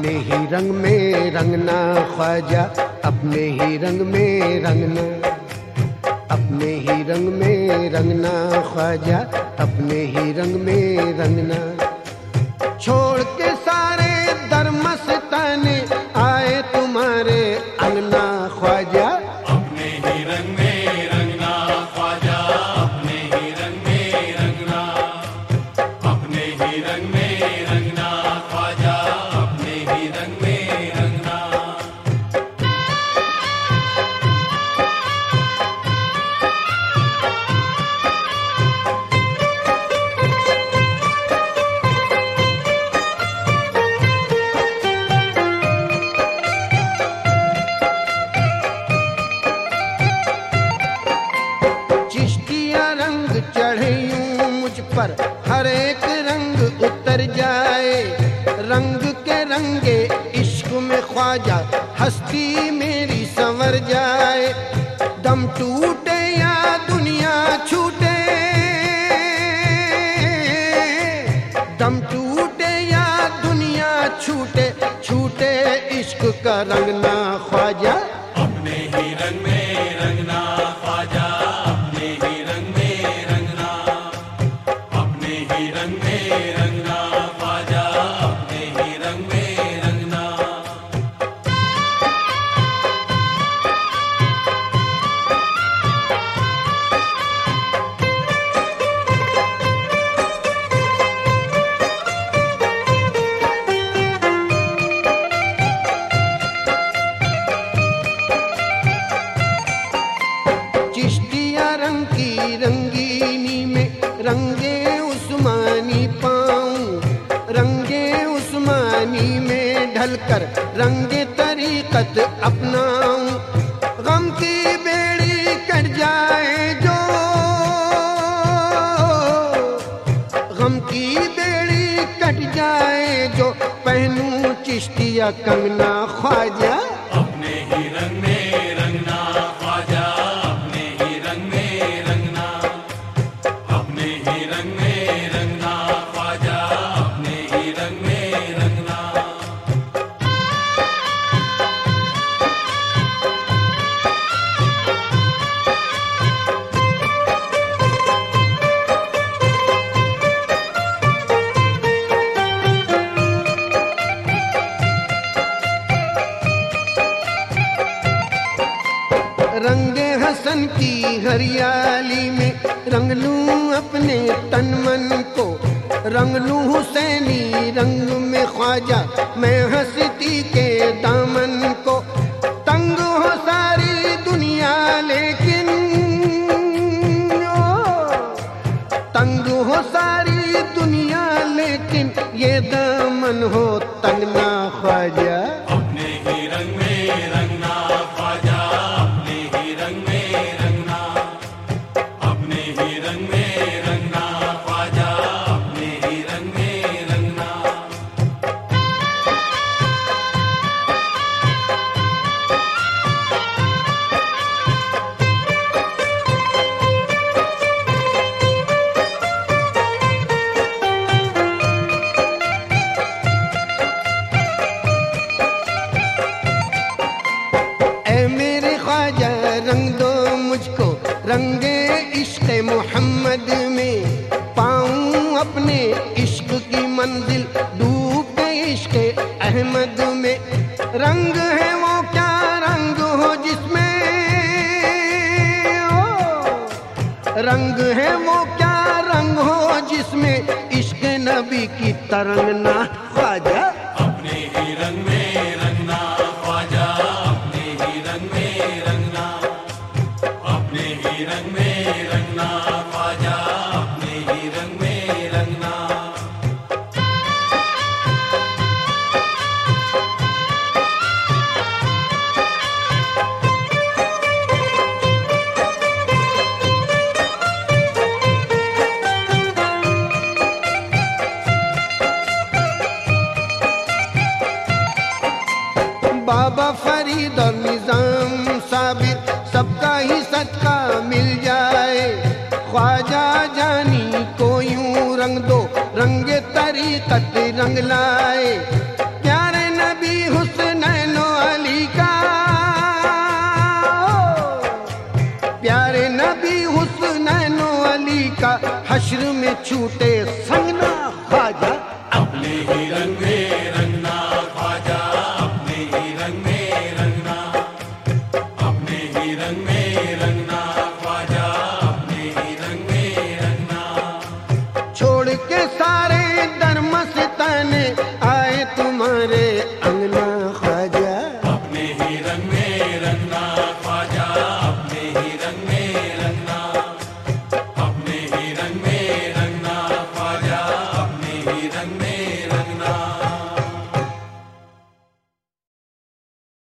अपने ही रंग में रंगना ख्वाजा, अपने ही रंग में रंगना, अपने ही रंग में रंगना ख्वाजा, अपने ही रंग में रंगना। छोड़ के सारे दरमस्ताने आए तुम्हारे अंगना ख्वाजा, अपने ही रंग में रंगना ख्वाजा, अपने ही रंग में रंगना, अपने ही रंग में रंगना ख्वाजा, अपने ही रंग में रंगना। चढ़े यूं मुझ पर हर एक रंग उतर जाए, रंग के रंगे इश्क में ख्वाजा हस्ती मेरी संवर जाए। दम टूटे या दुनिया छूटे, दम टूटे या दुनिया छूटे, छूटे इश्क का रंग ना ख्वाजा, अपने ही रंग में रंगना ख्वाजा, अपने ही रंग में रंगना, अपने ही रंग में रंगना ख्वाजा, अपने ही रंग में रंगना। चिश्तिया रंग की रंगीनी में रंगे उस्मानी पाऊं, रंगे उस्मानी में ढलकर रंगे तरीकत अपनाऊं। गम की बेड़ी कट जाए जो, गम की बेड़ी कट जाए जो, पहनूं चिश्तिया कंगना ख्वाजा, अपने ही रंग में रंगना ख्वाजा, अपने ही रंग में रंगना, अपने ही रंग में रंगना ख्वाजा, अपने ही रंग में रंगना। रंगे हसन की हरियाली में रंग लूं अपने तन मन को, रंग लूं हुसैनी रंग में ख्वाजा मैं हस्ती के दामन को। तंग हो सारी दुनिया लेकिन तंग हो सारी दुनिया लेकिन ये दामन हो तंग ना ख्वाजा, अपने ही रंग में रंगना ख्वाजा, अपने ही रंग में रंगना, अपने ही रंग में रंगना ख्वाजा, अपने ही रंग में रंगना। रंग दो मुझको रंगे इश्क मोहम्मद में, पाऊं अपने इश्क की मंजिल डूब के इश्क अहमद में। रंग है वो क्या रंग हो जिसमें, रंग है वो क्या रंग हो जिसमें इश्क नबी की तरंग ना ख्वाजा, अपने ही रंग में रंगना ख्वाजा, अपने ही रंग में रंगना, अपने ही रंग में रंगना ख्वाजा, अपने ही रंग में रंगना। बाबा फरीद और निजाम साबिर सबका ही सदका मिल जाए, ख्वाजा जानी को यूं रंग दो रंगे तरीकत रंग लाए। प्यारे नबी हश्र में छूटे संगना ख्वाजा, अपने ही रंग में रंगना ख्वाजा, अपने ही रंग में रंगना, अपने ही रंग में रंगना ख्वाजा, अपने ही रंग में रंगना। छोड़ के सारे दरमस्ताने आए तुम्हारे अंगना ख्वाजा, अपने ही रंग में रंगना ख्वाजा, अपने ही रंग में रंगना, अपने ही रंग में रंगना ख्वाजा, अपने ही रंग में रंगना।